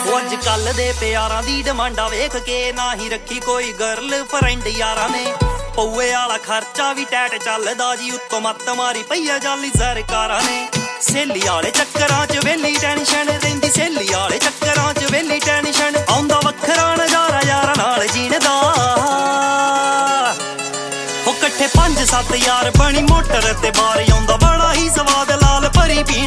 ਅੱਜ ਕੱਲ ਦੇ ਪਿਆਰਾਂ ਦੀ ਡਿਮਾਂਡਾਂ ਵੇਖ ਕੇ ਨਾ ਹੀ ਰੱਖੀ ਕੋਈ ਗਰਲ ਫਰੈਂਡ ਯਾਰਾਂ ਨੇ। ਪਊਏ ਵਾਲਾ ਖਰਚਾ ਵੀ ਟੈਟ ਚੱਲਦਾ ਜੀ, ਉੱਤੋਂ ਮੱਤ ਮਾਰੀ ਪਈਆ ਜਾਲੀ ਸਰਕਾਰਾਂ ਨੇ। ਸਹੇਲੀ ਵਾਲੇ ਚੱਕਰਾਂ 'ਚ ਵੇਲੀ ਟੈਨਸ਼ਨ ਰਹਿੰਦੀ, ਸਹੇਲੀ ਵਾਲੇ ਚੱਕਰਾਂ 'ਚ ਵੇਲੀ ਟੈਨਸ਼ਨ। ਆਉਂਦਾ ਵੱਖਰਾ ਨਜ਼ਾਰਾ ਯਾਰਾਂ ਨਾਲ ਜੀਣ ਦਾ, ਉਹ ਇਕੱਠੇ 5-7 ਯਾਰ ਬਣੀ ਮੋਟਰ ਤੇ ਬਾਹਰ ਆਉਂਦਾ ਬੜਾ ਹੀ ਸਵਾਦ ਲਾਲ ਭਰੀ ਪੀਣ